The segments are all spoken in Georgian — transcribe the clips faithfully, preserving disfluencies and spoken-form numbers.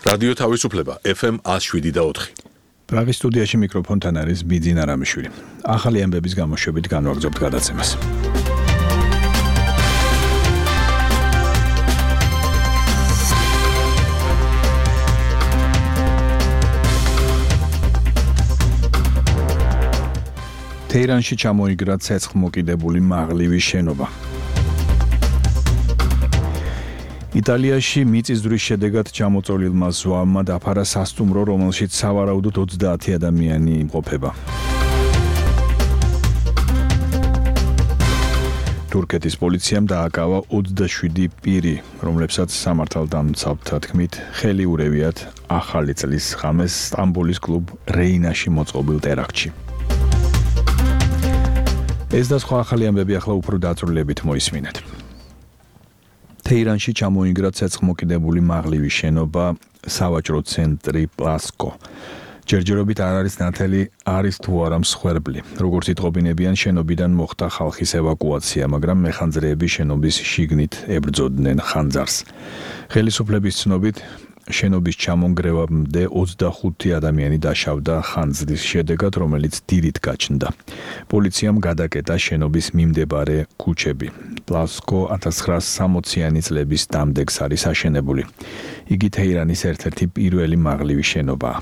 რადიო თავისუფლება ეფ ემ one oh seven და four. პრაღის სტუდიაში მიკროფონთან არის ბიძინა რამიშვილი. ახალი ამბების გამოშვებით განვაგრძობთ გადაცემას. თეირანში ჩამოიგრა ცეცხლმოკიდებული მაღლივი შენობა. იტალიაში მიწისძვრის შედეგად ჩამოწოლილმა ზვავმა დაფარა სასტუმრო, რომელშიც სავარაუდოდ ოცდაათი ადამიანი იმყოფება. თურქეთის პოლიციამ დააკავა ოცდაშვიდი პირი, რომლებსაც სამართალდამცავთა თქმით ხელი ურევიათ ახალი წლის ღამეს სტამბოლის კლუბ რეინაში მოწყობილ ტერაქტში. ეს და სხვა ახალი ამბები ახლა უფრო დაწვრილებით მოისმინეთ. თეირანში ჩამოიგრა ცეცხლმოკიდებული მაღლივი შენობა, სავაჭრო ცენტრი პლასკო. ჯერჯერობით არ არის ნათელი, არის თუ არა მსხვერპლი. როგორც იტყობინებიან, შენობიდან მოხდა ხალხის ევაკუაცია, მაგრამ მეხანძრეები შენობის შიგნით ებრძოდნენ ხანძარს. ხელისუფლების ცნობით, შენობის ჩამონგრევამდე ოცდახუთი ადამიანი დაშავდა ხანძრის შედეგად, რომელიც დილით გაჩნდა. პოლიციამ გადაკეტა შენობის მიმდებარე ქუჩები. პლასკო ათასცხრაასსამოციანი წლების დამდეგს არის აშენებული. იგი თეირანის ერთ-ერთი პირველი მაღლივი შენობაა.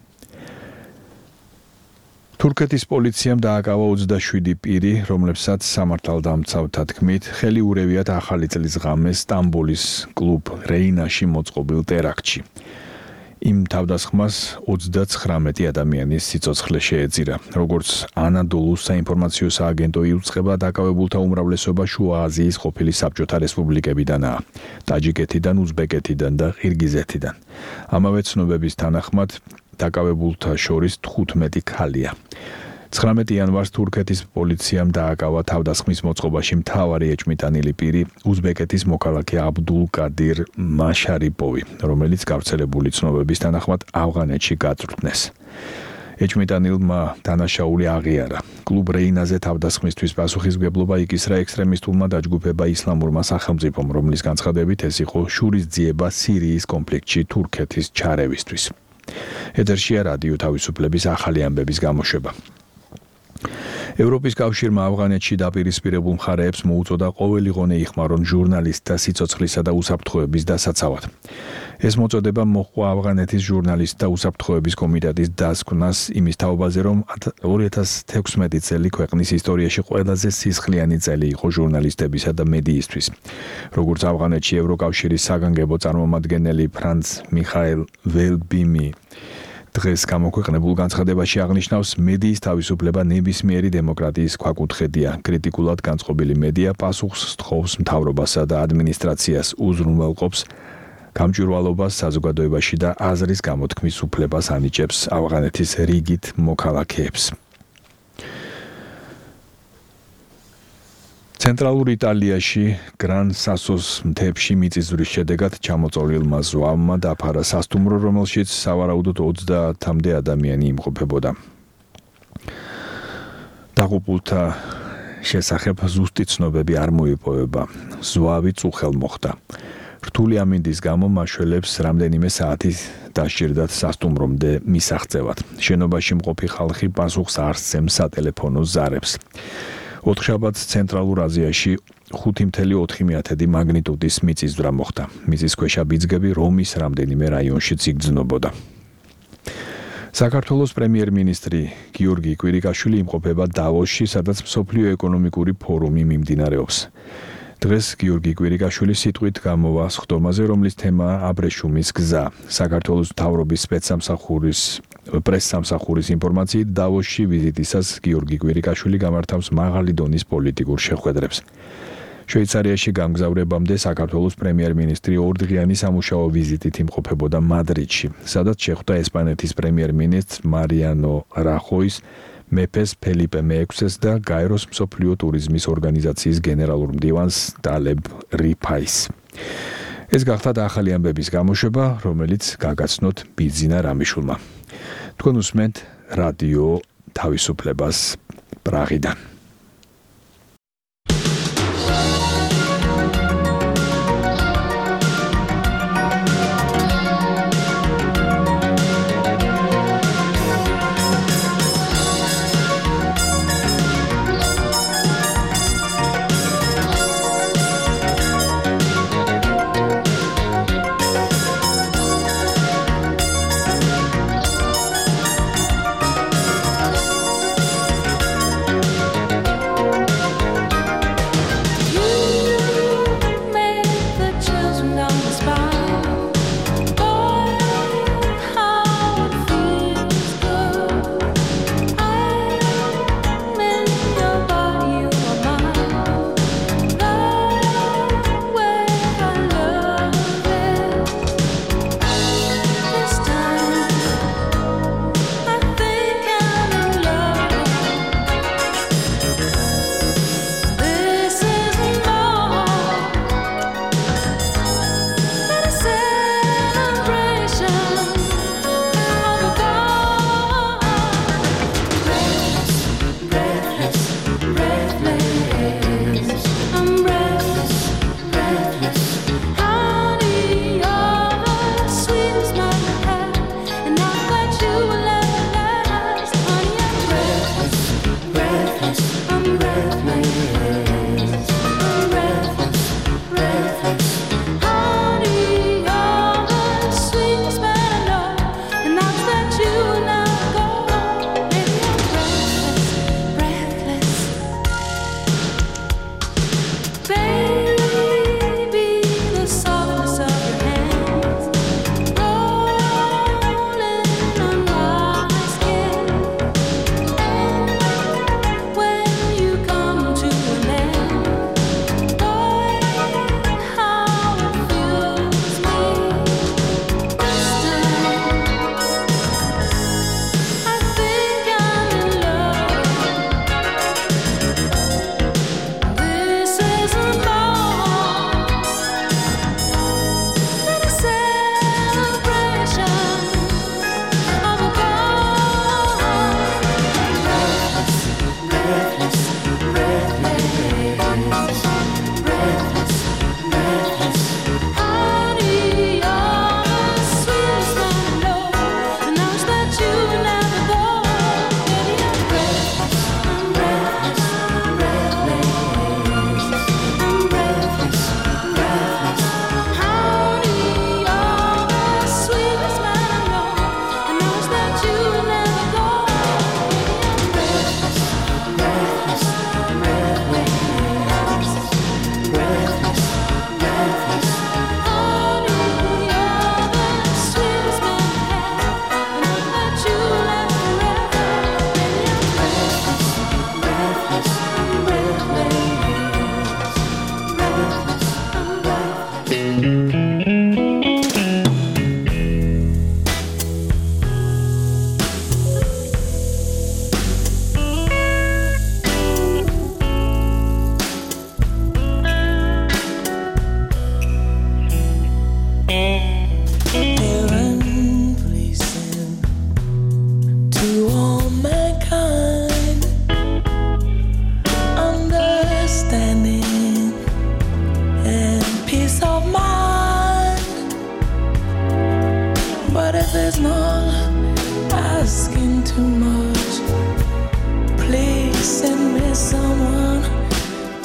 თურქეთის პოლიციამ დააკავა ოცდაშვიდი პირი, რომლებსაც სამართალდამცავთა თქმით ხელი ურევიათ ახალი წლის ღამეს სტამბოლის კლუბ რეინაში მოწყობილ ტერაქტში. იმ თავდასხმას ოცდაცხრამეტი ადამიანის სიცოცხლე შეეწირა. როგორც ანადოლუს საინფორმაციო სააგენტო იუწყება, დაკავებულთა უმრავლესობა შუა აზიის ყოფილი საბჭოთა რესპუბლიკებიდანაა, ტაჯიკეთიდან, უზბეკეთიდან და ყირგიზეთიდან. ამავე ცნობების თანახმად დაკავებულთა შორის თხუთმეტი ქალია. ცხრამეტი იანვარს თურქეთის პოლიციამ დააკავა თავდასხმის მოწყობაში მთავარი ეჭმიტანილი პირი, უზბეკეთის მოქალაქე აბდულ კადირ მაშარიპოვი, რომელიც გავრცელებული ცნობების თანახმად ავღანეთში გაწვრთნეს. ეჭმიტანილმა დანაშაული აღიარა. კლუბ რეინაზე თავდასხმისთვის პასუხისმგებლობა იკისრა ექსტრემისტულმა დაჯგუფება ისლამურმა სახელმწიფომ, რომლის განცხადებით ეს იყო შურისძიება სირიის კონფლიქტში თურქეთის ჩარევისთვის. ეთერშია რადიო თავისუფლების ახალი ამბების გამოშვება. ევროპის კავშირმა ავღანეთში დაპირისპირებულ მხარეებს მოუწოდა ყოველი ღონე იხმარონ ჟურნალისტთა სიცოცხლისა და უსაფრთხოების დასაცავად. ეს მოწოდება მოჰყვა ავღანეთის ჟურნალისტთა უსაფრთხოების კომიტეტის დასკვნას იმის თაობაზე, რომ ორი ათას თექვსმეტი წელი ქვეყნის ისტორიაში ყველაზე სისხლიანი წელი იყო ჟურნალისტებისა და მედიისთვის. როგორც ავღანეთში ევროკავშირის საგანგებო წარმომადგენელი ფრანც მიხაელ ველბიმი დღეს გამოქვეყნებულ განცხადებაში აღნიშნავს, მედიის თავისუფლება ნებისმიერი დემოკრატიის ქვაკუთხედია. კრიტიკულად განწყობილი მედია პასუხს სთხოვს მთავრობასა და ადმინისტრაციას, უზრუნველყოფს გამჭვირვალობას საზოგადოებაში და აზრის გამოთქმის უფლებას ანიჭებს ავღანეთის რიგით მოქალაქეებს. ცენტრალურ იტალიაში გრან სასოს მთებში მიწისძვრის შედეგად ჩამოწოლილმა ზვავმა დაფარა სასტუმრო, რომელშიც სავარაუდოდ ოცდაათამდე ადამიანი იმყოფებოდა. დაღუპულთა შესახებ ზუსტი ცნობები არ მოიპოვება. ზვავი წუხელ მოხდა. რთული ამინდის გამო მაშველებს რამდენიმე საათი დასჭირდათ სასტუმრომდე მისაღწევად. შენობაში მყოფი ხალხი პასუხს არ სცემს სატელეფონო ზარებს. ოთხშაბათს ცენტრალურ აზიაში ხუთი კoma ოთხი მაგნიტუდის მიწისძვრა მოხდა. მიწისქვეშა ბიძგები რომის რამდენიმე რაიონშიც იგრძნობოდა. საქართველოს პრემიერ-მინისტრი გიორგი კვირიკაშვილი იმყოფება დავოსში, სადაც მსოფლიო ეკონომიკური ფორუმი მიმდინარეობს. დღეს გიორგი კვირიკაშვილი სიტყვით გამოვა სხდომაზე, რომლის თემაა აბრეშუმის გზა. საქართველოს მთავრობის სპეცსამსახურის პრესსამსახურის ინფორმაციით, დავოსში ვიზიტისას გიორგი კვირიკაშვილი გამართავს მაღალი დონის პოლიტიკურ შეხვედრებს. შვეიცარიაში გამგზავრებამდე საქართველოს პრემიერ-მინისტრი ორდღიანი სამუშაო ვიზიტით იმყოფებოდა მადრიდში, სადაც შეხვდა ესპანეთის პრემიერ-მინისტრ მარიანო რახოის, მეფეს ფელიპე მეექვსეს და გაეროს მსოფლიო ტურიზმის ორგანიზაციის გენერალურ მდივანს დალებ რიფაის. ეს გახდა ახალი ამბების გამოშვება, რომელიც გაგაცნოთ ბიძინა რამიშვილმა. თქვენ უსმენთ რადიო თავისუფლებას პრაღიდან.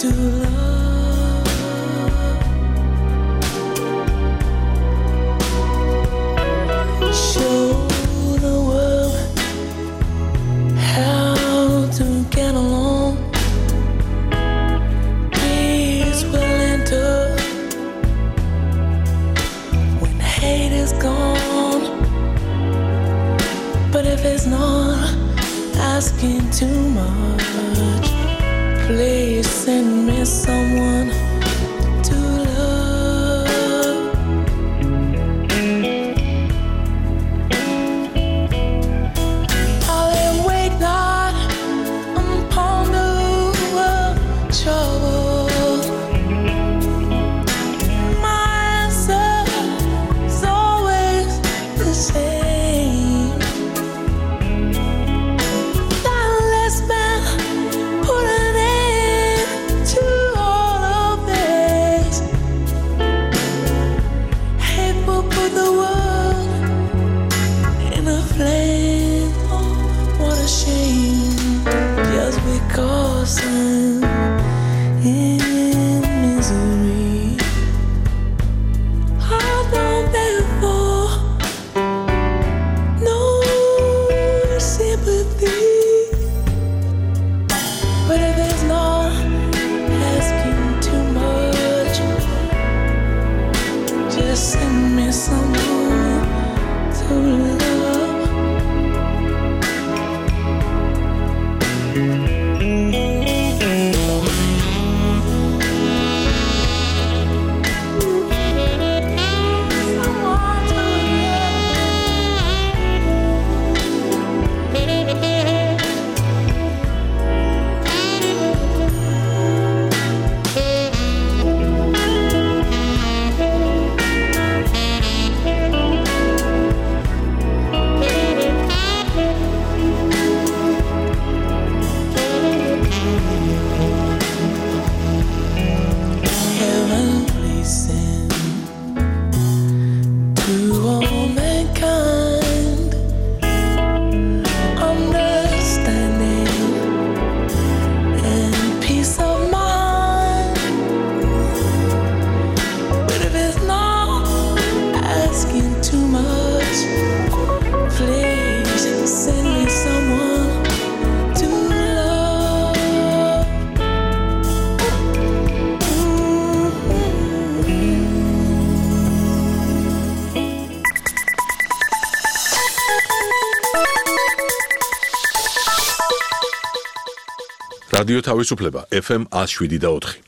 რადიო თავისუფლება ეფ ემ one oh seven და four.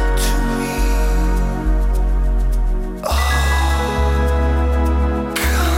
Come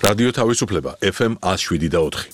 რადიო თავისუფლება ეფ ემ one oh seven და four.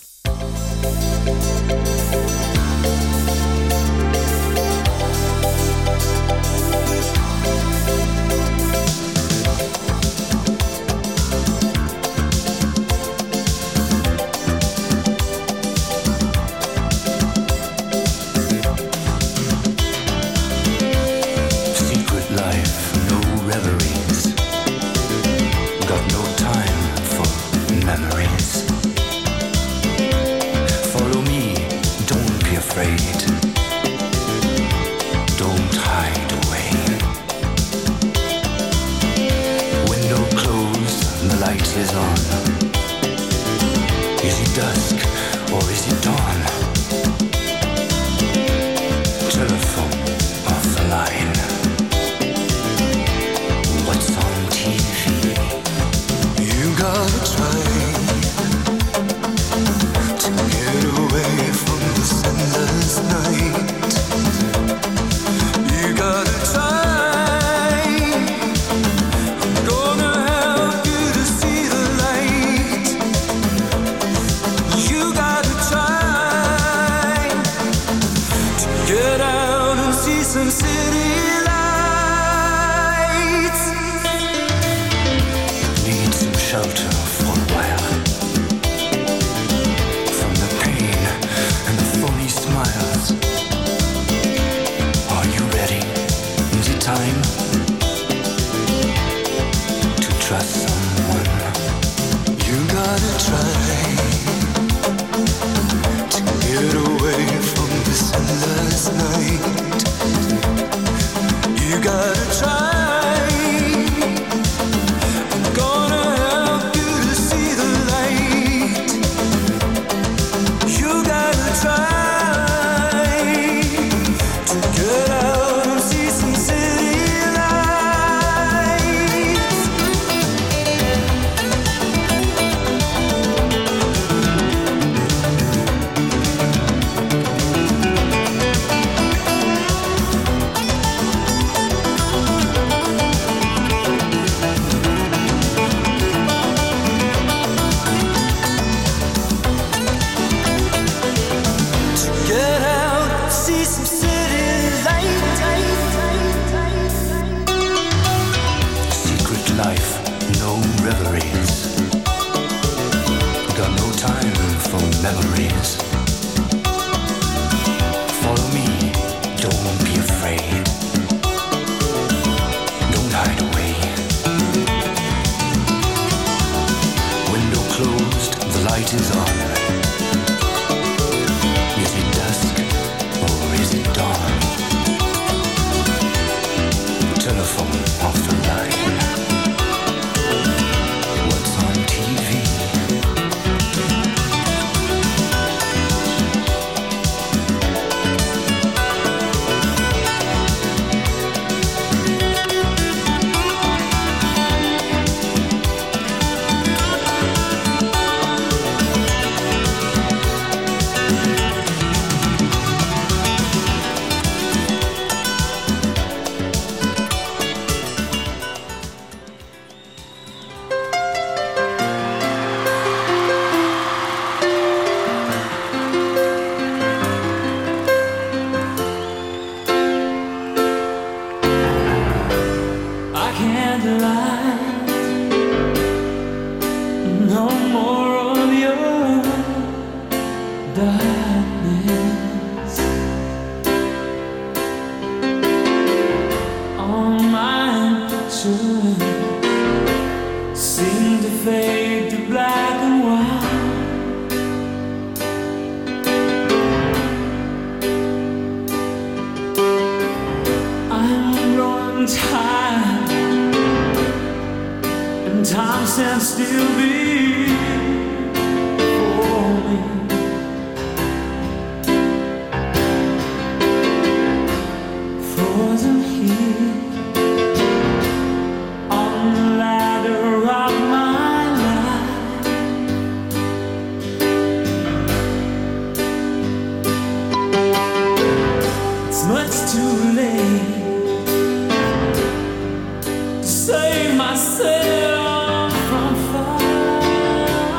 Save myself from fire.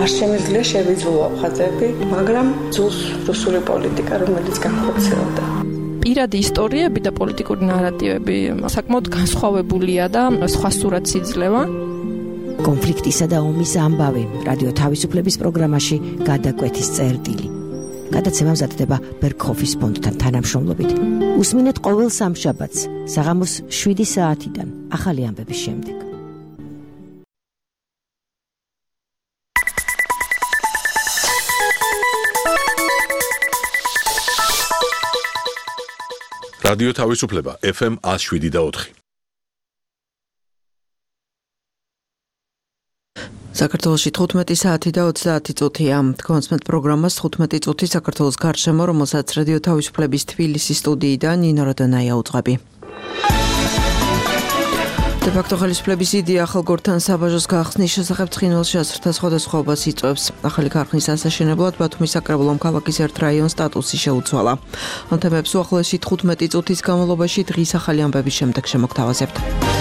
არ შემიძლია შევიძულო ხაზები, მაგრამ ძულს რუსული პოლიტიკა, რომელიც განხორციელდა. პირადი ისტორიები და პოლიტიკური ნარატივები საკმაოდ განსხვავებულია და სხვა სურათს იძლევა. კონფლიქტისა და ომის ამბავი რადიო თავისუფლების პროგრამაში გადაკვეთის წერტილი. გადაცემა მზადდება ბერგჰოფის ფონდთან თანამშრომლობით. უსმინეთ ყოველ სამშაბათს საღამოს შვიდი საათიდან ახალი ამბების შემდეგ. რადიო თავისუფლება ეფ ემ one oh seven და four. საქართველოში თხუთმეტი საათი და ოცდაათი წუთია. თქვენს პროგრამას თხუთმეტი წუთი საქართველოს გარშემო, რომელსაც რადიო თავისუფლების თბილისის სტუდიიდან ნინო როდანაია უძღვები. დე-ფაქტო ხელისუფლების იდეა ახალგორთან საბაჟოს გახსნის შესახებ ცხინვალში ასრთა სხვადასხვაობას იწვევს. ახალი ქარხნის ასაშენებლად ბათუმის საკრებულომ ქალაქის ერთ რაიონს სტატუსი შეუცვალა. ამ თემებს უახლოესი თხუთმეტი წუთის განმავლობაში დღის ახალი ამბების შემდეგ შემოგთავაზებთ.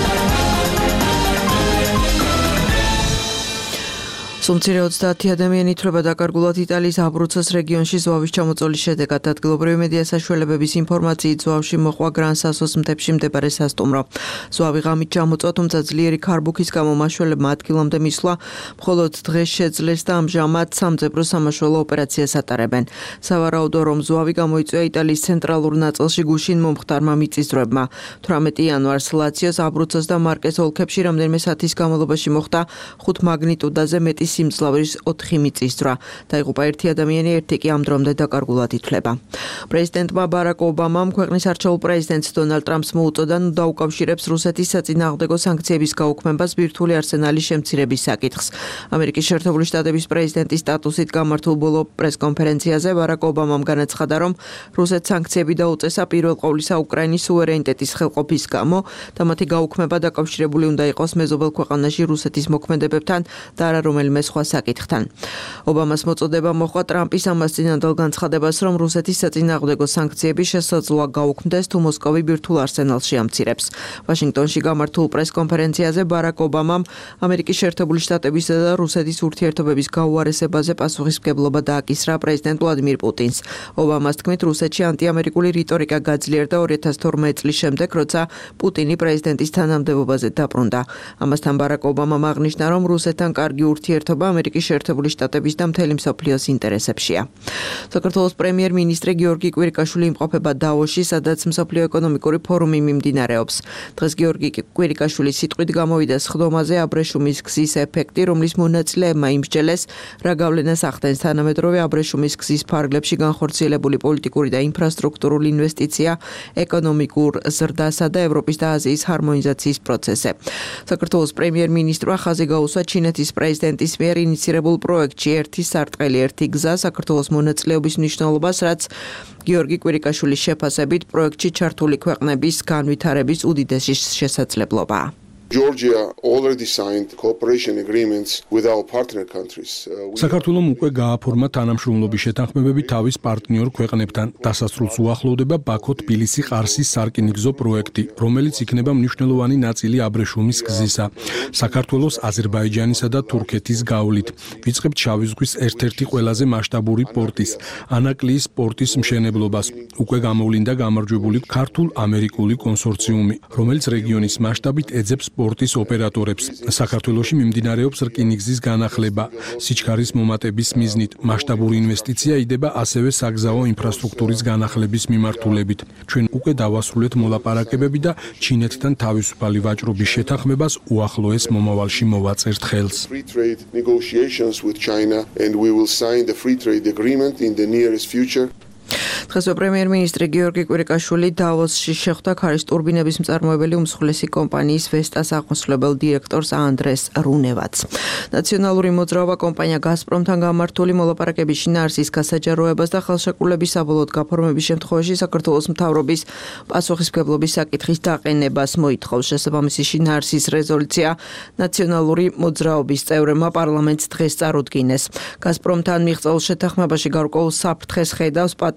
სულ ოცდაათი ადამიანი ითვლება დაკარგულად იტალიის აბრუცოს რეგიონში ზვავის ჩამოწოლის შედეგად. ადგილობრივი მედია საშუალებების ინფორმაციით ზვავში მოყვა გრან-სასოს მთებში მდებარე სასტუმრო. ზვავი ღამით ჩამოწვა, თუმცა ძლიერი ქარბუქის გამო მაშველებმა ადგილამდე მისვლა მხოლოდ დღეს შეძლეს და ამჟამად სამძებრო სამაშველო ოპერაციას ატარებენ. სავარაუდო რომ ზვავი გამოიწვია იტალიის ცენტრალურ ნაწილში გუშინ მომხდარმა მიწისძვრებმა. თვრამეტი იანვარს ლაციოს, აბრუცოს და მარკეს ოლქებში რამდენიმე საათის განმავლობაში მოხდა ხუთ მაგნიტუდაზე მეტი სიმძლავრის ოთხი მიწისძვრა. დაიღუპა ერთი ადამიანი, ერთი კი ამ დრომდე დაკარგულად ითვლება. პრეზიდენტმა ბარაკ ობამამ ქვეყნის არჩეულ პრეზიდენტს დონალდ ტრამპს მოუწოდა დაუკავშირებს რუსეთის საწინააღმდეგო სანქციების გაუქმებას ბირთვული არსენალის შემცირების საკითხს. ამერიკის შეერთებული შტატების პრეზიდენტის სტატუსით გამართულ ბოლო პრესკონფერენციაზე ბარაკ ობამამ განაცხადა, რომ რუსეთს სანქციები დაუწესა პირველ ყოვლისა უკრაინის სუვერენიტეტის ხელყოფის გამო და მათი გაუქმება დაკავშირებული უნდა იყოს მეზობელ ქვეყანაში რუსეთის მოქმედებებთან და არა რომელიმე სხვა საკითხთან. ობამას მოწოდება მოჰყვა ტრამპის ამას წინანდელ განცხადებას, რომ რუსეთის საწინააღმდეგო სანქციები შესაძლოა გაუქმდეს თუ მოსკოვი ბირთვულ არსენალს შეამცირებს. ვაშინგტონში გამართულ პრესკონფერენციაზე ბარაკ ობამამ ამერიკის შეერთებული შტატებისა და რუსეთის ურთიერთობების გაუარესებაზე პასუხისმგებლობა დააკისრა პრეზიდენტ ვლადიმირ პუტინს. ობამას თქმით, რუსეთში ანტიამერიკული რიტორიკა გაძლიერდა ორი ათას თორმეტ წლის შემდეგ, როცა პუტინი პრეზიდენტის თანამდებობაზე დაბრუნდა. ამასთან ბარაკ ობამამ აღნიშნა, რომ რუსეთთან კარგი ურთიერთობა ამერიკის შეერთებული შტატების და მთელი მსოფლიოს ინტერესებშია. საქართველოს პრემიერ-მინისტრი გიორგი კვირიკაშვილი იმყოფება დავოში, სადაც მსოფლიო ეკონომიკური ფორუმი მიმდინარეობს. დღეს გიორგი კვირიკაშვილი სიტყვით გამოვიდა სხდომაზე აბრეშუმის გზის ეფექტი, რომლის მონაწილეებმა იმსჯელეს, რა გავლენას ახდენს თანამედროვე აბრეშუმის გზის ფარგლებში განხორციელებული პოლიტიკური და ინფრასტრუქტურული ინვესტიცია ეკონომიკურ ზრდასა და ევროპის და აზიის ჰარმონიზაციის პროცესზე. საქართველოს პრემიერ-მინისტრმა ხაზი გაუსვა ჩინეთის პრეზიდენტის მიერ ინიცირებულ პროექტში ერთი სარტყელი ერთი გზა საქართველოს მონაწილეობის მნიშვნელობას, რაც გიორგი კვირიკაშვილის შეფასებით პროექტში ჩართული ქვეყნების განვითარების უდიდესი შესაძლებლობაა. Georgia already signed cooperation agreements with our partner countries. საქართველოს უკვე გააფორმა თანამშრომლობის შეთანხმებები თავის პარტნიორ ქვეყნებთან. დასასრულს უახლოვდება ბაქო-თბილისი-ყარსის სარკინიგზო პროექტი, რომელიც იქნება მნიშვნელოვანი ნაწილი აბრეშუმის გზისა. საქართველოს, აზერბაიჯანისა და თურქეთის გავლით. ვიწყებთ შავი ზღვის ერთ-ერთი ყველაზე მასშტაბური პორტის, ანაკლიის პორტის მშენებლობას. უკვე გამოვლინდა გამარჯვებული ქართულ-ამერიკული კონსორციუმი, რომელიც რეგიონის მასშტაბით ეძებს სპორტის ოპერატორებს. საქართველოში მიმდინარეობს რკინიგზის განახლება. სიჩქარის მომატების მიზნით მასშტაბური ინვესტიცია იდება ასევე საგზაო ინფრასტრუქტურის განახლების მიმართულებით. ჩვენ უკვე დავასრულეთ მოლაპარაკებები და ჩინეთთან თავისუფალი ვაჭრობის შეთანხმებას უახლოეს მომავალში მოვაწერთ ხელს. Free trade negotiations with China and we will sign the free trade agreement in the nearest future. დღეს პრემიერ-მინისტრი გიორგი კვირიკაშვილი დავოსში შეხვდა ქარის ტურბინების მწარმოებელი უმსხვილესი კომპანიის ვესტას აღმასრულებელ დირექტორს ანდრეს რუნევაც. ნაციონალური მოძრაობა კომპანია გაზპრომთან გამართული მოლაპარაკების შინაარსის გასაჯაროებას და ხელშეკრულების საბოლოოდ გაფორმების შემთხვევაში საქართველოს მთავრობის პასუხისმგებლობის საკითხის დაყენებას მოითხოვს. შესაბამისი შინაარსის რეზოლუცია ნაციონალური მოძრაობის წევრებმა პარლამენტს დღეს წარუდგინეს. გაზპრომთან მიღწეულ შეთანხმებაში გარკვეულ საფრთხეს ხედავს პატრიოტთა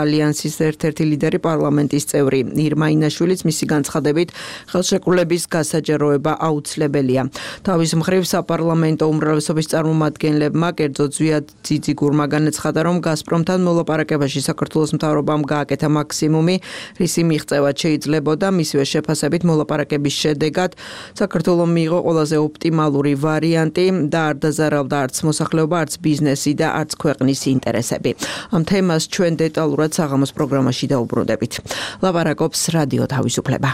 ალიანსის ერთ-ერთი ლიდერი პარლამენტის წევრი. ირმა ინაშვილიც მისი განცხადებით ხელშეკრულების გასაჯაროება აუცილებელია. თავის მხრივ საპარლამენტო უმრავლესობის წარმომადგენლებმა კერძოდ ზვიად ძიძიგურმა განაცხადა, რომ გაზპრომთან მოლაპარაკებაში საქართველოს მთავრობამ გააკეთა მაქსიმუმი, რისი მიღწევა შეიძლებოდა. მისივე შეფასებით მოლაპარაკების შედეგად საქართველომ მიიღო ყველაზე ოპტიმალური ვარიანტი და არ დაზარავდა არც მოსახლეობა, არც ბიზნესი და არც ქვეყნის ინტერესები. ამ თემას ჩვენ დეტალურად საღამოს პროგრამაში დაუბრუნდებით. ლაპარაკობს რადიო თავისუფლება.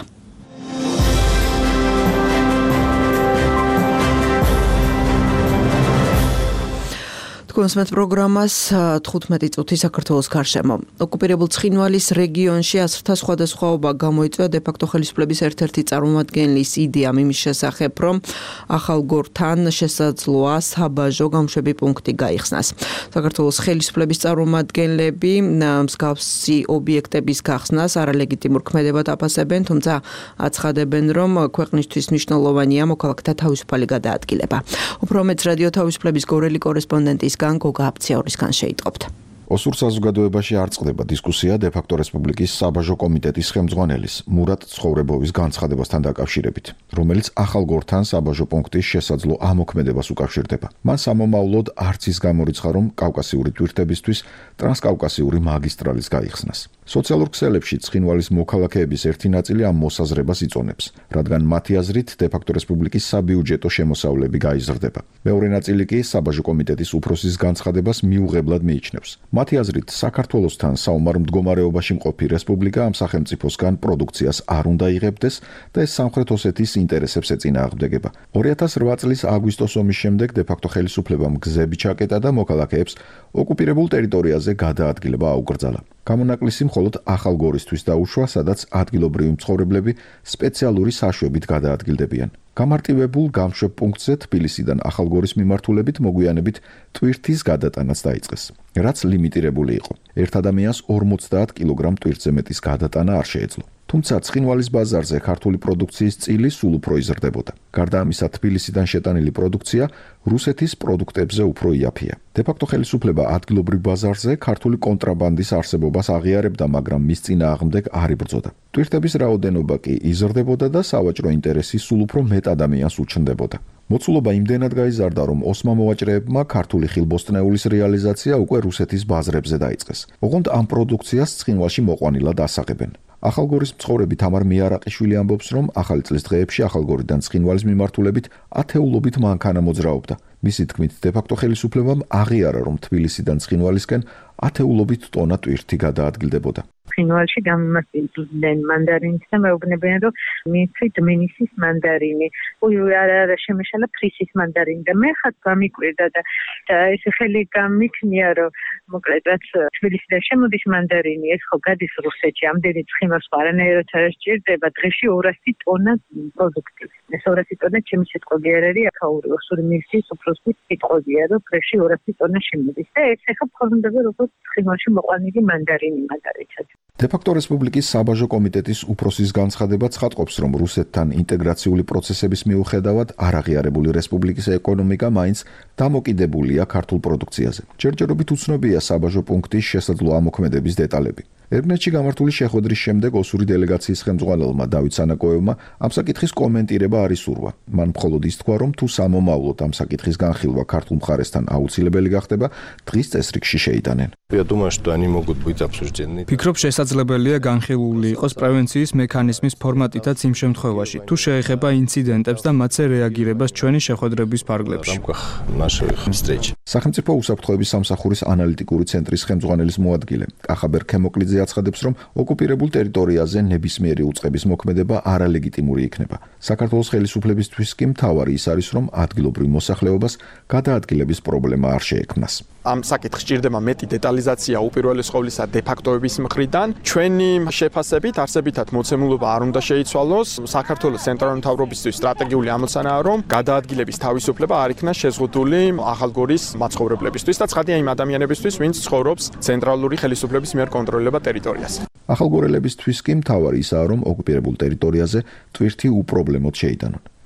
კონსმეთ პროგრამას თხუთმეტი წუთი საქართველოს გარშემო. ოკუპირებულ ცხინვალის რეგიონში ასრთა სხვადასხვაობა გამოიწვია დე-ფაქტო ხელისუფლების ერთ-ერთი წარმომადგენლის იდეამ იმის შესახებ, რომ ახალგორთან შესაძლოა საბაჟო გამშვები პუნქტი გაიხსნას. საქართველოს ხელისუფლების წარმომადგენლები მსგავსი ობიექტების გახსნას არალეგიტიმურ ქმედებად აფასებენ, თუმცა აცხადებენ, რომ ქვეყნისთვის მნიშვნელოვანია მოქალაქეთა თავისუფალი გადაადგილება. უფრო მეტ რადიო თავისუფლების გორელი კორესპონდენტის გოგა აფციაურისგან შეიტყობთ. ოსურ საზოგადოებაში არ წყდება დისკუსია დე-ფაქტო რესპუბლიკის საბაჟო კომიტეტის ხელმძღვანელის მურატ ცხოვრებოვის განცხადებასთან დაკავშირებით, რომელიც ახალგორთან საბაჟო პუნქტის შესაძლო ამოქმედებას უკავშირდება. მან სამომავლოდ არც ის გამორიცხა, რომ კავკასიური ტვირთებისთვის ტრანსკავკასიური მაგისტრალის გაიხსნას. სოციალურ ქსელებში ცხინვალის მოქალაქეების ერთი ნაწილი ამ მოსაზრებას იწონებს, რადგან მათი აზრით დე-ფაქტო რესპუბლიკის საბიუჯეტო შემოსავლები გაიზრდება. მეორე ნაწილი კი საბაჟო კომიტეტის უფროსის განცხადებას მიუღებლად მიიჩნევს. მათი აზრით, საქართველოსთან საომარ მდგომარეობაში მყოფი რესპუბლიკა ამ სახელმწიფოსგან პროდუქციას არ უნდა იღებდეს და ეს სამხრეთ ოსეთის ინტერესებს ეწინააღმდეგება. ორი ათას რვა წლის აგვისტოს ომის შემდეგ დე-ფაქტო ხელისუფლებამ გზები ჩაკეტა და მოქალაქეებს ოკუპირებულ ტერიტორიაზე გადაადგილება აუკრძალა. გამონაკლისი მხოლოდ ახალგორისთვის დაუშვა, სადაც ადგილობრივი მცხოვრებლები სპეციალური საშვებით გადაადგილდებიან. გამარტივებულ გამშვებ პუნქტზე თბილისიდან ახალგორის მიმართულებით მოგვიანებით ტვირთის გადატანაც დაიწყეს, რაც ლიმიტირებული იყო. ერთ ადამიანს ორმოცდაათ კილოგრამ ტვირთზე მეტის გადატანა არ შეეძლო. თუმცა ცხინვალის ბაზარზე ქართული პროდუქციის წილი სულ უფრო იზრდებოდა. გარდა ამისა, თბილისიდან შეტანილი პროდუქცია რუსეთის პროდუქტებზე უფრო იაფია. დე-ფაქტო ხელისუფლება ადგილობრივ ბაზარზე ქართული კონტრაბანდის არსებობას აღიარებდა, მაგრამ მის წინააღმდეგ არ იბრძოდა. ტვირთების რაოდენობა კი იზრდებოდა და სავაჭრო ინტერესი სულ უფრო მეტ ადამიანს უჩნდებოდა. მოცულობა იმდენად გაიზარდა, რომ ოსმა მოვაჭრეებმა ქართული ხილბოსტნეულის რეალიზაცია უკვე რუსეთის ბაზრებზე დაიწყეს. ოღონდ ამ პროდუქციას ცხინვალში მოყვანილად ასაღებენ. ახალგორის მცხოვრები თამარ მიარაყიშვილი ამბობს, რომ ახალი წლის დღეებში ახალგორიდან ცხინვალის მიმართულებით ათეულობით მანქანა მოძრაობდა. მისი თქმით, დე-ფაქტო ხელისუფლებამ აღიარა, რომ თბილისიდან ცხინვალისკენ ათეულობით ტონა ტვირთი გადაადგილდებოდა. ცხინვალში გამომასწინებენ მანდარინს და მეუბნებიან, რომ მიცით მინისის მანდარინი, უი არა შემეშალა ფრისის მანდარინი და მე ხат გამიკვირდა და ეს ხელი გამიქნია, რომ მოკლედ რაც თბილისიდან შემოდის მანდარინი, ეს ხო გადის რუსეთში, ამდენი ცხინვალს არანაირად არ სჭირდება, დღეში ორასი ტონა პროდუქტი. ეს ორასი ტონა ჩემი სიტყვები არ არის, აქაური ოსური მინისტრის უფროსის სიტყვებია, რომ დღეში ორასი ტონა შემოდის და ეს ახლა ფორმდება როგორც ცხინვალში მოყვანილი მანდარინი მაგალითად. დე-ფაქტო რესპუბლიკის საბაჟო კომიტეტის უფროსის განცხადება ცხადყოფს, რომ რუსეთთან ინტეგრაციული პროცესების მიუხედავად არაღიარებული რესპუბლიკის ეკონომიკა მაინც დამოკიდებულია ქართულ პროდუქციაზე. ჯერჯერობით უცნობია საბაჟო პუნქტის შესაძლო ამოქმედების დეტალები. ერგნეთში გამართული შეხვედრის შემდეგ ოსური დელეგაციის ხელმძღვანელმა დავით სანაკოევმა ამ საკითხის კომენტირება არ ისურვა. მან მხოლოდ ის თქვა, რომ თუ სამომავლოდ ამ საკითხის განხილვა ქართულ მხარესთან აუცილებელი გახდება, დღის წესრიგში შეიტანენ. ფიქრობ, შესაძლებელია განხილული იყოს პრევენციის მექანიზმის ფორმატითაც იმ შემთხვევაში, თუ შეეხება ინციდენტებს და მათზე რეაგირებას ჩვენი შეხვედრების ფარგლებში. სახელმწიფო უსაფრთხოების სამსახურის ანალიტიკური ცენტრის ხელმძღვანელის მოადგილე კახაბერ ქემოკლიძე აცხადებს, რომ ოკუპირებულ ტერიტორიაზე ნებისმიერი უწყების მოქმედება არალეგიტიმური იქნება. საქართველოს ხელისუფლებისთვის კი მთავარი ის არის, რომ ადგილობრივ მოსახლეობას გადაადგილების პრობლემა არ შეექმნას. ამ საკითხს სჭირდება მეტი დეტალიზაცია უპირველეს ყოვლისა დე-ფაქტოების მხრიდან. ჩვენი შეფასებით არსებითად მოცემულობა არ უნდა შეიცვალოს. საქართველოს ცენტრალური მთავრობისთვის სტრატეგიული ამოცანაა, რომ გადაადგილების თავისუფლება არ იქნა შეზღუდული ახალგორის მაცხოვრებლებისთვის და ცხადია იმ ადამიანებისთვის, ვინც ცხოვრობს ცენტრალური ხელისუფლების მიერ კონტროლირებულ ტერიტორიაზე. ახალგორელებისთვის კი მთავარი ისაა, რომ ოკუპირებულ ტერიტორიაზე ტვირთი უპრობლემოდ შეიტანონ.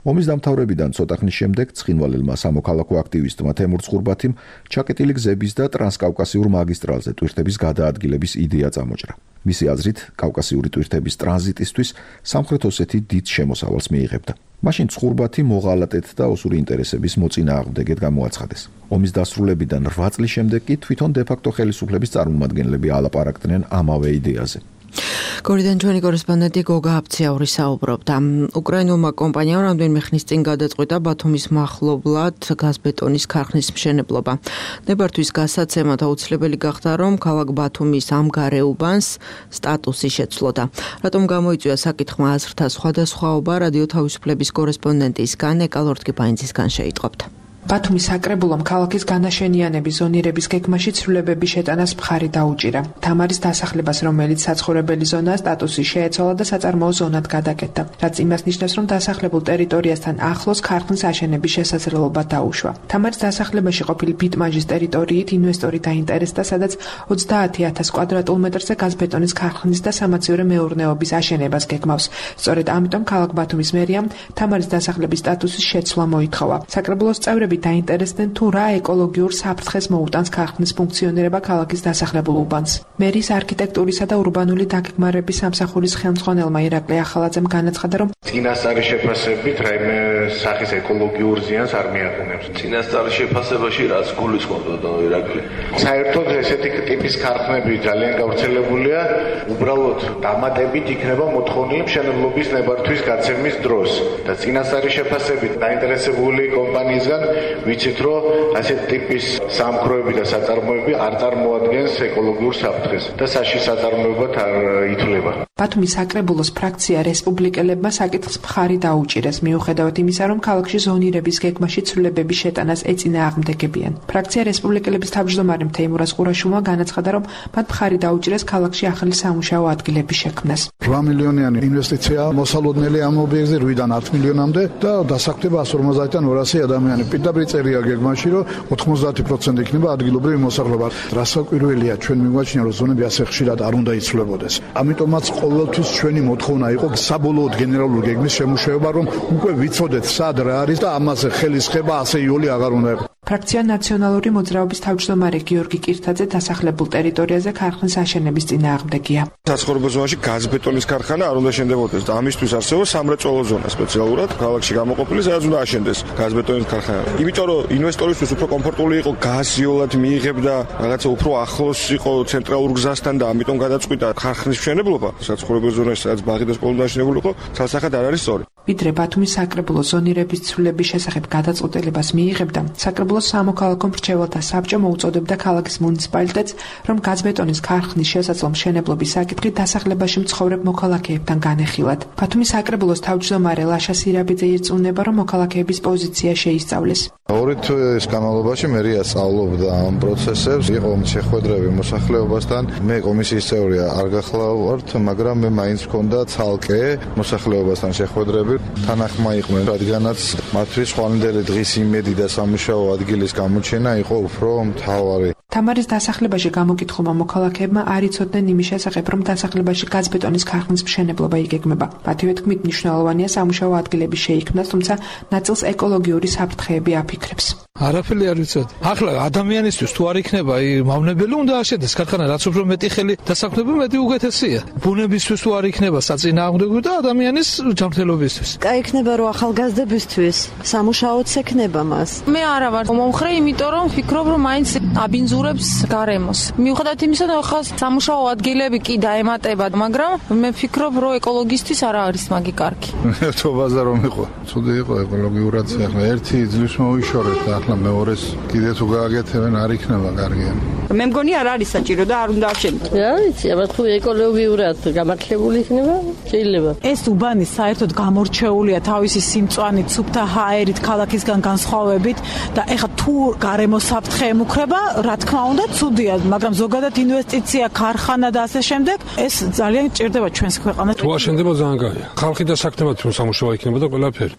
ომის დამთავრებიდან ცოტა ხნის შემდეგ ცხინვალელმა სამოქალაქო აქტივისტმა თემურ ცხურბათიმ ჩაკეტილი გზების და ტრანსკავკასიურ მაგისტრალზე ტვირთების გადაადგილების იდეა წამოჭრა. მისი აზრით, კავკასიური ტვირთების ტრანზიტისთვის სამხრეთ ოსეთი დიდ შემოსავალს მიიღებდა. მაშინ ცხურბათი მოღალატეთ და ოსური ინტერესების მოწინააღმდეგედ გამოაცხადეს. ომის დასრულებიდან რვა წლის შემდეგ კი თვითონ დე-ფაქტო ხელისუფლების წარმომადგენლები ალაპარაკდნენ ამავე იდეაზე. გორიდან ჩვენი კორესპონდენტი გოგა აფციაური საუბრობდა. უკრაინულმა კომპანიამ რამდენიმე ხნის წინ გადაწყვიტა ბათუმის მახლობლად გაზბეტონის ქარხნის მშენებლობა. ნებართვის გასაცემად აუცილებელი გახდა, რომ ქალაქ ბათუმის ამ გარეუბანს სტატუსი შეცვლოდა. რატომ გამოიწვია საკითხმა აზრთა სხვადასხვაობა, რადიო თავისუფლების კორესპონდენტისგან ეკალორთ კიპაინძისგან შეიტყობთ. ბათუმის საკრებულომ ქალაქის განაშენიანების ზონირების გეგმაში ცვლილებების შეტანას მხარი დაუჭირა. თამარის დასახლებას, რომელიც საცხოვრებელი ზონაა, სტატუსი შეეცვალა და საწარმოო ზონად გადაკეთდა, რაც იმას ნიშნავს, რომ დასახლებულ ტერიტორიასთან ახლოს ქარხნის აშენების შესაძლებლობა დაუშვა. თამარის დასახლებაში ყოფილი ბიტმაჟის ტერიტორიით ინვესტორი დაინტერესდა, სადაც ოცდაათი ათას კვადრატულ მეტრზე გაზბეტონის ქარხნის და სამაციურო მეურნეობის აშენებას გეგმავს. სწორედ ამიტომ ქალაქ ბათუმის მერიამ თამარის დასახლების სტატუსის შეცვლა მოითხოვა. საკრებულოს წევრები დაინტერესდნენ თუ რა ეკოლოგიურ საფრთხეს მოუტანს ქარხნის ფუნქციონირება ქალაქის დასახლებულ უბანს. მერის არქიტექტურისა და ურბანული დაგეგმარების სამსახურის ხელმძღვანელმა ირაკლი ახალაძემ განაცხადა, რომ წინასწარი შეფასებით რაიმე სახის ეკოლოგიურ ზიანს არ მიაყენებს. წინასწარი შეფასებაში რაც გულისხმობდა და ირაკლი. საერთოდ ესეთი ტიპის ქარხნები ძალიან გავრცელებულია, უბრალოდ დამატებით იქნება მოთხოვნილი მშენებლობის ნებართვის გაცემის დროს და წინასწარი შეფასებით დაინტერესებული კომპანიისგან ვიცით, რომ ასეთ ტიპის სამქროები და საწარმოები არ წარმოადგენს ეკოლოგიურ საფრთხეს და საშიშ საწარმოებად არ ითვლება. ბათუმის საკრებულოს ფრაქცია რესპუბლიკელებმა საკითხს მხარი დაუჭირეს, მიუხედავად იმისა, რომ ქალაქში ზონირების გეგმაში ცვლილებების შეტანას ეწინააღმდეგებიან. ფრაქცია რესპუბლიკელების თავმჯდომარემ თეიმურაზ ყურაშვილმა განაცხადა, რომ მათ მხარი დაუჭირეს ქალაქში ახალი სამუშაო ადგილების შექმნას. რვა მილიონიანი ინვესტიცია მოსალოდნელი ამ ობიექტზე რვიდან ათ მილიონამდე და დასაქმდება εκατს ორმოცდაათიდან ორასი ადამიანი. პირდაპირ წერია გეგმაში, რომ ოთხმოცდაათი პროცენტი იქნება ადგილობრივი მოსახლეობა. რასაკვირველია, ჩვენ მიგვაჩნია, რომ ზონები ასე ხშირად არ უნდა იცვლებოდეს. ამიტომაც ყოველთვის ჩვენი მოთხოვნა იყო საბოლოოდ გენერალური გეგმის შემუშავება, რომ უკვე ვიცოდეთ სად რა არის და ამაზე ხელისხება ასე იოლი აღარ უნდა იყოს. ფრაქცია ნაციონალური მოძრაობის თავმჯდომარე გიორგი კირთაძე დასახლებულ ტერიტორიაზე ქარხნის აშენების წინააღმდეგია. საცხოვრებელ ზონაში გაზბეტონის ქარხანა არ უნდა შენდებოდეს და ამისთვის არსებობს სამრეწველო ზონა სპეციალურად ქალაქში გამოყოფილი, სადაც უნდა აშენდეს გაზბეტონის ქარხანა. იმიტომ რომ ინვესტორისთვის უფრო კომფორტული იყო გაზიოლად მიიღებდა, რაღაცა უფრო ახლოს იყო ცენტრალურ გზასთან და ამიტომ გადაწყვიტა ქარხნის მშენებლობა საცხოვრებელ ზონაში, სადაც ბაღი და სკოლა დაშენებული იყო, ცალსახად არ არის სწორი. ვიდრე ბათუმის საკრებულო ზონირების ცვლილების შესახებ გადაწყვეტილებას მიიღებდა, საკრებულოს სამოქალაქო მრჩეველთა საბჭო მოუწოდებდა ქალაქის მუნიციპალიტეტს, რომ გაზბეტონის ქარხნის შესაძლო მშენებლობის საკითხი დასახლებაში მცხოვრებ მოქალაქეებთან განეხილათ. ბათუმის საკრებულოს თავმჯდომარე ლაშა სირაბიძე ირწმუნება, რომ მოქალაქეების პოზიცია შეისწავლეს. ორი თვის განმავლობაში მერია სწავლობდა ამ პროცესებს, იყო შეხვედრები მოსახლეობასთან. მე კომისიის წევრი არ გახლავართ, მაგრამ მე მაინც მქონდა ცალკე მოსახლეობასთან შეხვედრები. თანახმა იყვნენ, რადგანაც მათთვის ხვალინდელი დღის იმედი და სამუშაო ადგილის გამოჩენა იყო უფრო მთავარი. თამარის დასახლებაში გამოკითხულმა მოქალაქეებმა არ იცოდნენ იმის შესახებ, რომ დასახლებაში გაზბეტონის ქარხნის მშენებლობა იგეგმება. მათივე თქმით, მნიშვნელოვანია სამუშაო ადგილების შეიქმნას, თუმცა ნაწილს ეკოლოგიური საფრთხეები აფიქრებს. არაფერი არ ვიცოდი. ახლა ადამიანისთვის თუ არ იქნება მავნებელი უნდა აშენდეს ქარხანა, რაც უფრო მეტი ხელი დასაქმდება, მეტი უკეთესია. ბუნებისთვის თუ არ იქნება საწინააღმდეგო და ადამიანის ჯანმრთელობისთვის. კაი იქნება რომ ახალგაზრდებისთვის სამუშაოც ექნება მას. მე არა ვარ მომხრე, იმიტომ რომ ვფიქრობ, რომ მაინც აბინძურებს გარემოს. მიუხედავად იმისა, რომ ახლა სამუშაო ადგილები კი დაემატება, მაგრამ მე ვფიქრობ, რომ ეკოლოგისტვის არ არის მაგი კარგი. ერთობაზე რომ იყო, ცუდი იყო ეკოლოგიურად, ახლა ერთი ძლივს მოიშორეთ და ახლა მეორეს კიდე თუ გააკეთებენ არ იქნება კარგიანი. მე მგონი არ არის საჭირო და არ უნდა აშენოთ. რა ვიცი, აბა თუ ეკოლოგიურად გამართლებული იქნება, შეიძლება. ეს უბანი საერთოდ გამორჩეულია თავისი სიმწვანით, სუფთა ჰაერით, ქალაქისგან განსხვავებით და ეხლა თუ გარემოს საფრთხე ემუქრება, რა თქმა უნდა, ცუდია, მაგრამ ზოგადად ინვესტიცია, ქარხანა და ასე შემდეგ, ეს ძალიან ჭირდება ჩვენს ქვეყანას. თუ აშენდება ძალიან კარგია. ხალხი და საქმეებად რომ სამუშაო იქნება და ყველაფერი.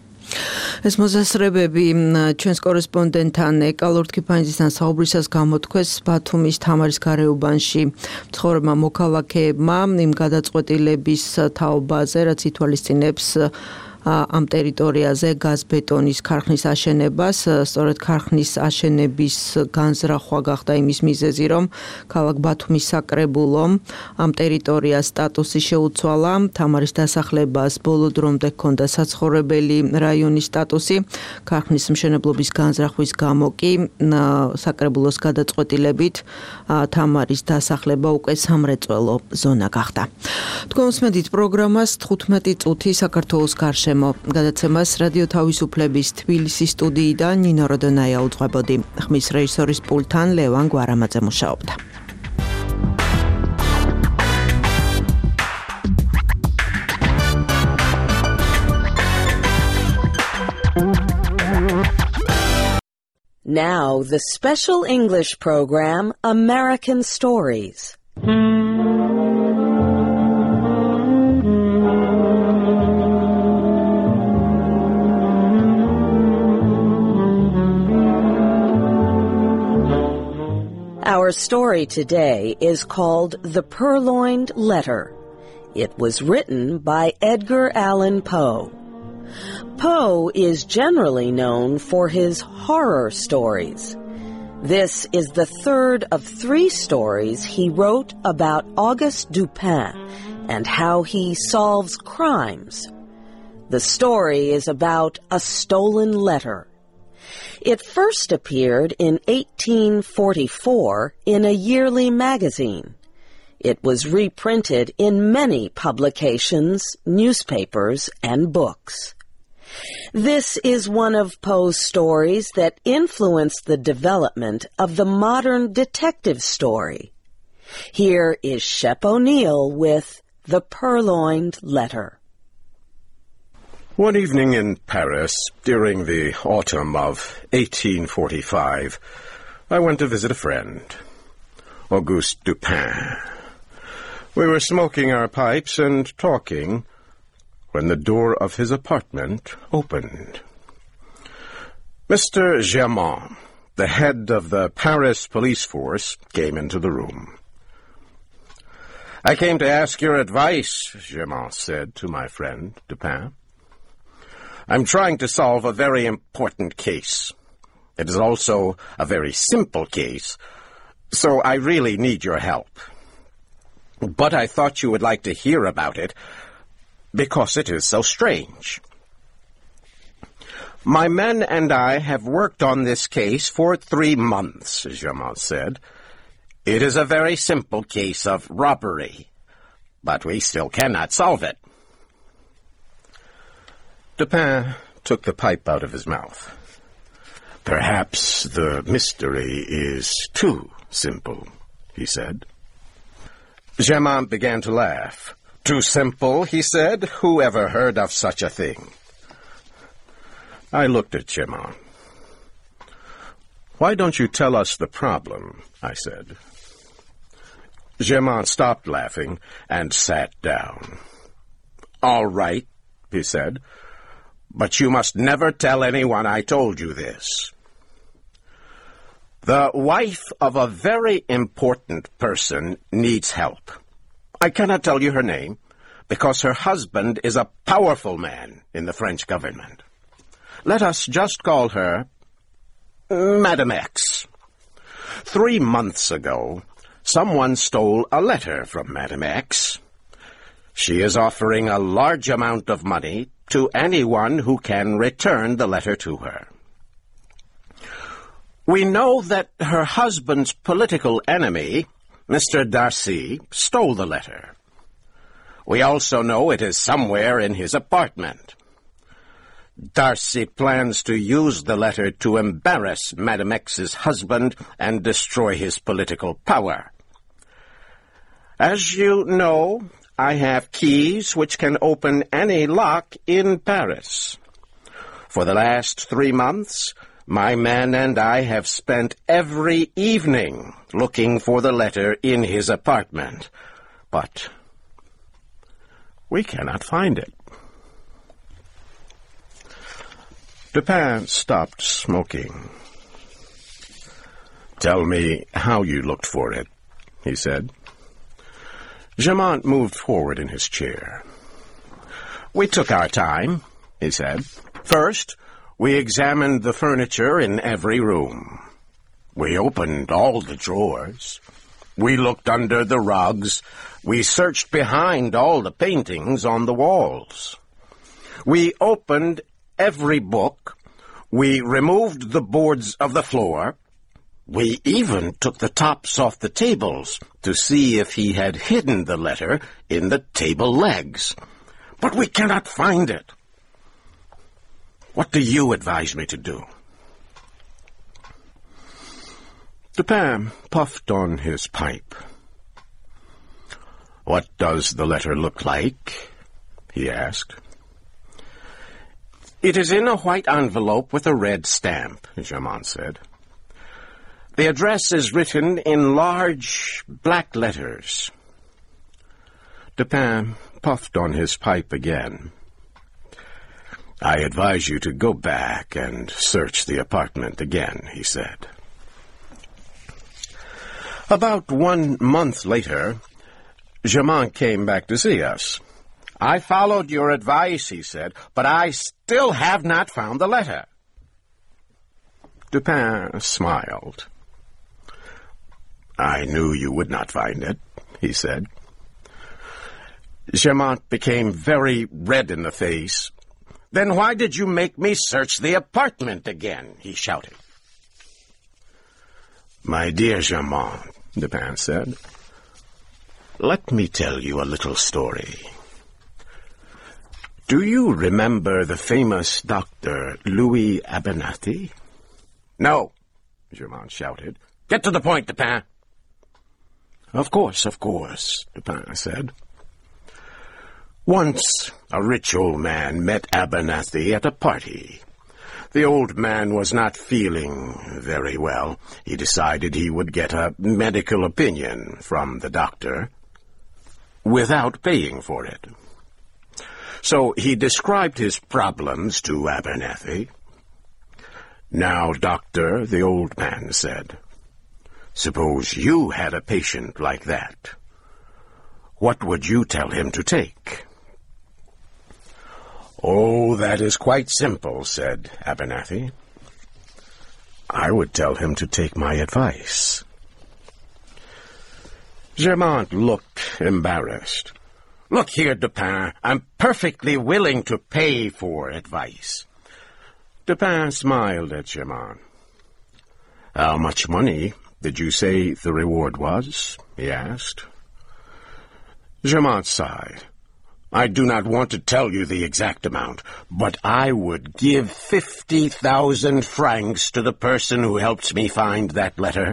ეს მოსასწრებები ჩვენს კორესპონდენტთან ეკალორთ კიპაინძისთან საუბრისას გამოთქვეს ბათუმის თამარის გარეუბანში მცხოვრებმა მოქალაქეებმა იმ გადაწყვეტილების თაობაზე, რაც ითვალისწინებს ამ ტერიტორიაზე გაზბეტონის ქარხნის აშენებას, სწორედ ქარხნის აშენების განზრახვა გახდა იმის მიზეზი, რომ ქალაქ ბათუმის საკრებულომ ამ ტერიტორიას სტატუსი შეუცვალა. თამარის დასახლებას ბოლო დრომდე ჰქონდა საცხოვრებელი რაიონის სტატუსი. ქარხნის მშენებლობის განზრახვის გამო კი საკრებულოს გადაწყვეტილებით თამარის დასახლება უკვე სამრეწველო ზონა გახდა. თქვენ უსმენთ პროგრამას თხუთმეტი წუთი საქართველოს გარშემო. გადაცემას რადიო თავისუფლების თბილისის სტუდიიდან ნინო როდონაია უძღვებოდი. ხმის რეჟისორის პულტთან ლევან გვარამაძე მუშაობდა. Now, the special English program, American Stories. Our story today is called The Purloined Letter. It was written by Edgar Allan Poe. Poe is generally known for his horror stories. This is the third of three stories he wrote about Auguste Dupin and how he solves crimes. The story is about a stolen letter. It first appeared in eighteen forty-four in a yearly magazine. It was reprinted in many publications, newspapers, and books. This is one of Poe's stories that influenced the development of the modern detective story. Here is Shep O'Neill with The Purloined Letter. One evening in Paris, during the autumn of eighteen forty-five, I went to visit a friend, Auguste Dupin. We were smoking our pipes and talking when the door of his apartment opened. Mister Germain, the head of the Paris police force, came into the room. "I came to ask your advice," Germain said to my friend Dupin. "I'm trying to solve a very important case. It is also a very simple case, so I really need your help. But I thought you would like to hear about it, because it is so strange. My men and I have worked on this case for three months, Germain said. It is a very simple case of robbery, but we still cannot solve it." Dupin took the pipe out of his mouth. "Perhaps the mystery is too simple," he said. Germain began to laugh. "Too simple," he said. "Who ever heard of such a thing?" I looked at Germain. "Why don't you tell us the problem?" I said. Germain stopped laughing and sat down. "All right," he said, "but you must never tell anyone I told you this. The wife of a very important person needs help. I cannot tell you her name, because her husband is a powerful man in the French government. Let us just call her Madame X. Three months ago, someone stole a letter from Madame X. She is offering a large amount of money to anyone who can return the letter to her. We know that her husband's political enemy, Mister Darcy, stole the letter. We also know it is somewhere in his apartment. Darcy plans to use the letter to embarrass Madame X's husband and destroy his political power. As you know, I have keys which can open any lock in Paris. For the last three months, my men and I have spent every evening looking for the letter in his apartment, but we cannot find it." Dupin stopped smoking. "Tell me how you looked for it," he said. Germain moved forward in his chair. "We took our time. he said. First, we examined the furniture in every room. We opened all the drawers. We looked under the rugs. We searched behind all the paintings on the walls. We opened every book. We removed the boards of the floor. We even took the tops off the tables to see if he had hidden the letter in the table legs. But we cannot find it. What do you advise me to do? Dupin puffed on his pipe. What does the letter look like? He asked. It is in a white envelope with a red stamp, Germain said. The address is written in large black letters. Dupin puffed on his pipe again. I advise you to go back and search the apartment again, he said. About one month later, Germain came back to see us. I followed your advice, he said, but I still have not found the letter. Dupin smiled. I knew you would not find it, he said. Germain became very red in the face. Then why did you make me search the apartment again? He shouted. My dear Germain, Dupin said, let me tell you a little story. Do you remember the famous doctor Louis Abernathy? No, Germain shouted. Get to the point, Dupin. Of course, of course, Dupin said. Once a rich old man met Abernathy at a party. The old man was not feeling very well. He decided he would get a medical opinion from the doctor without paying for it. So he described his problems to Abernathy. Now, doctor, the old man said, suppose you had a patient like that. What would you tell him to take? Oh, that is quite simple, said Abernathy. I would tell him to take my advice. Germain looked embarrassed. Look here, Dupin, I'm perfectly willing to pay for advice. Dupin smiled at Germain. How much money did you say the reward was? He asked. Germain sighed. I do not want to tell you the exact amount, but I would give fifty thousand francs to the person who helps me find that letter.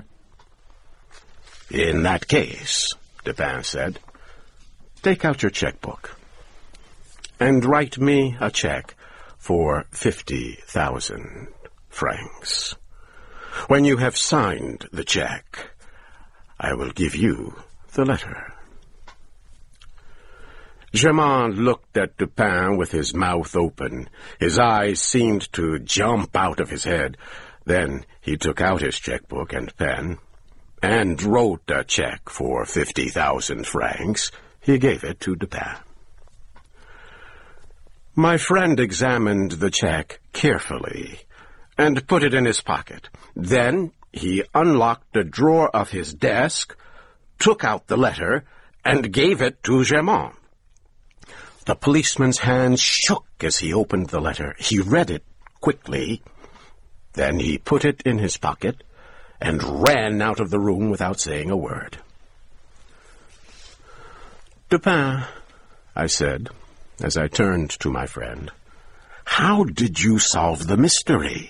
In that case, Dupin said, take out your checkbook and write me a check for fifty thousand francs. When you have signed the check, I will give you the letter. Germain looked at Dupin with his mouth open. His eyes seemed to jump out of his head. Then he took out his checkbook and pen and wrote a check for fifty thousand francs. He gave it to Dupin. My friend examined the check carefully and put it in his pocket. Then he unlocked a drawer of his desk, took out the letter, and gave it to Germain. The policeman's hand shook as he opened the letter. He read it quickly. Then he put it in his pocket and ran out of the room without saying a word. Dupin, I said, as I turned to my friend, how did you solve the mystery?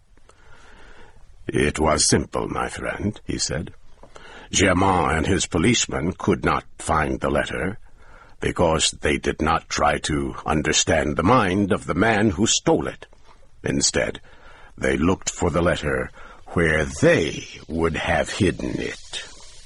It was simple, my friend, he said. Germain and his policeman could not find the letter, because they did not try to understand the mind of the man who stole it. Instead, they looked for the letter where they would have hidden it.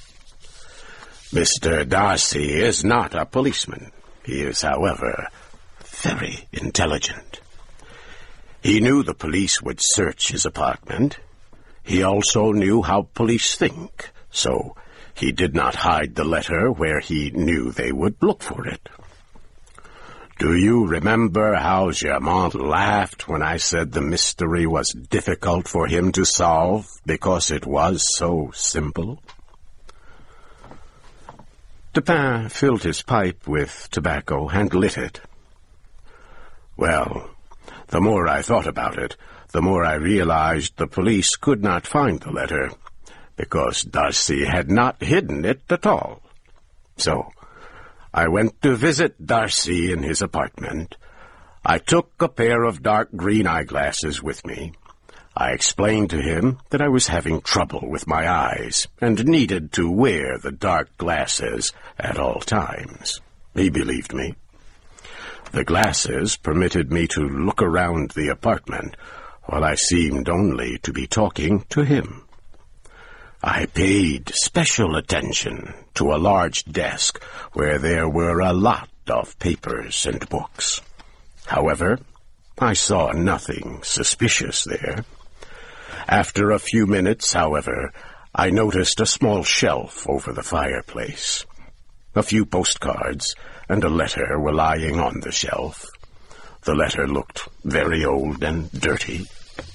Mister Darcy is not a policeman. He is, however, very intelligent. He knew the police would search his apartment. He also knew how police think, so he did not hide the letter where he knew they would look for it. Do you remember how Germain laughed when I said the mystery was difficult for him to solve because it was so simple? Dupin filled his pipe with tobacco and lit it. Well, the more I thought about it, the more I realized the police could not find the letter, because Darcy had not hidden it at all. So, I went to visit Darcy in his apartment. I took a pair of dark green eyeglasses with me. I explained to him that I was having trouble with my eyes and needed to wear the dark glasses at all times. He believed me. The glasses permitted me to look around the apartment while I seemed only to be talking to him. I paid special attention to a large desk where there were a lot of papers and books. However, I saw nothing suspicious there. After a few minutes, however, I noticed a small shelf over the fireplace. A few postcards and a letter were lying on the shelf. The letter looked very old and dirty.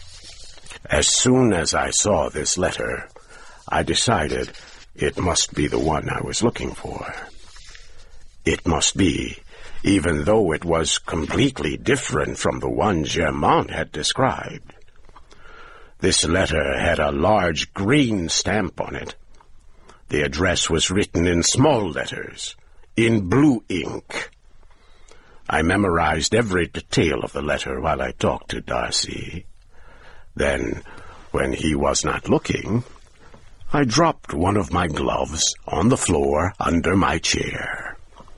As soon as I saw this letter, I decided it must be the one I was looking for. It must be, even though it was completely different from the one Germain had described. This letter had a large green stamp on it. The address was written in small letters, in blue ink. I memorized every detail of the letter while I talked to Darcy. Then, when he was not looking, I dropped one of my gloves on the floor under my chair.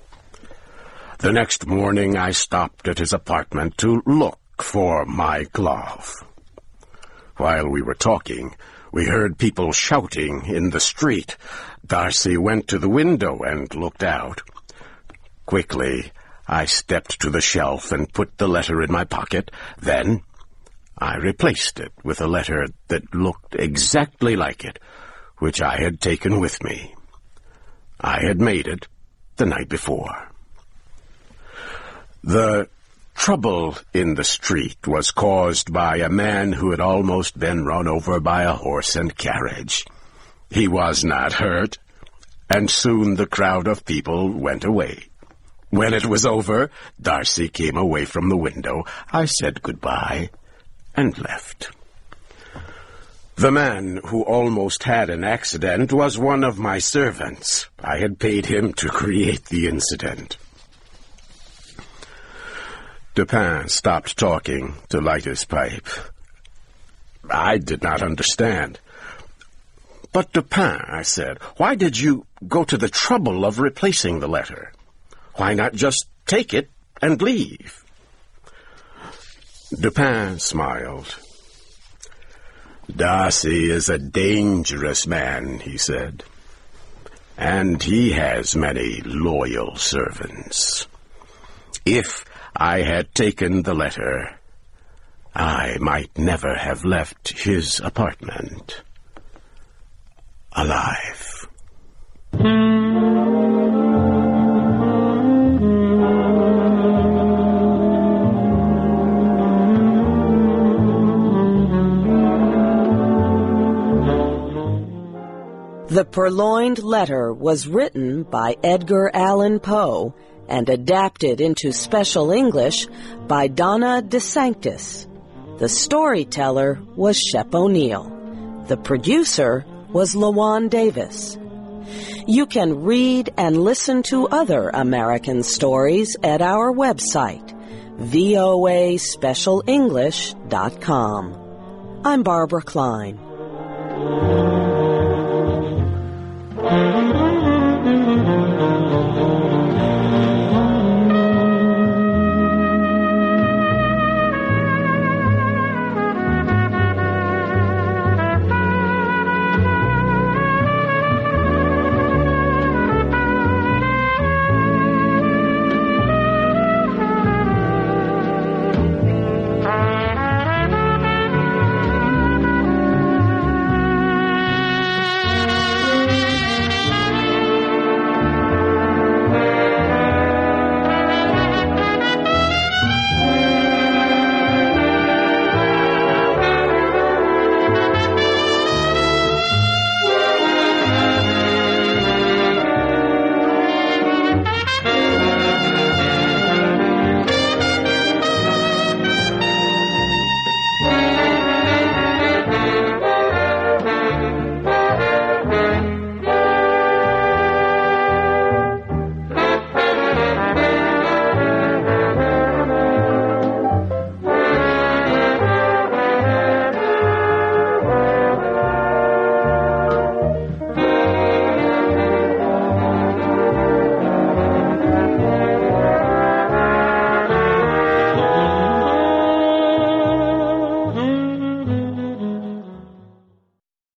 The next morning I stopped at his apartment to look for my glove. While we were talking, we heard people shouting in the street. Darcy went to the window and looked out. Quickly, I stepped to the shelf and put the letter in my pocket. Then, I replaced it with a letter that looked exactly like it, which I had taken with me. I had made it the night before. The trouble in the street was caused by a man who had almost been run over by a horse and carriage. He was not hurt, and soon the crowd of people went away. When it was over, Darcy came away from the window. I said goodbye and left. The man who almost had an accident was one of my servants. I had paid him to create the incident. Dupin stopped talking to light his pipe. I did not understand. But Dupin, I said, why did you go to the trouble of replacing the letter? Why not just take it and leave? Dupin smiled. Darcy is a dangerous man, he said, and he has many loyal servants. If I had taken the letter, I might never have left his apartment alive. The Purloined Letter was written by Edgar Allan Poe and adapted into special English by Donna DeSanctis. The storyteller was Shep O'Neill. The producer was LaJuan Davis. You can read and listen to other American stories at our website, V O A special english dot com. I'm Barbara Klein.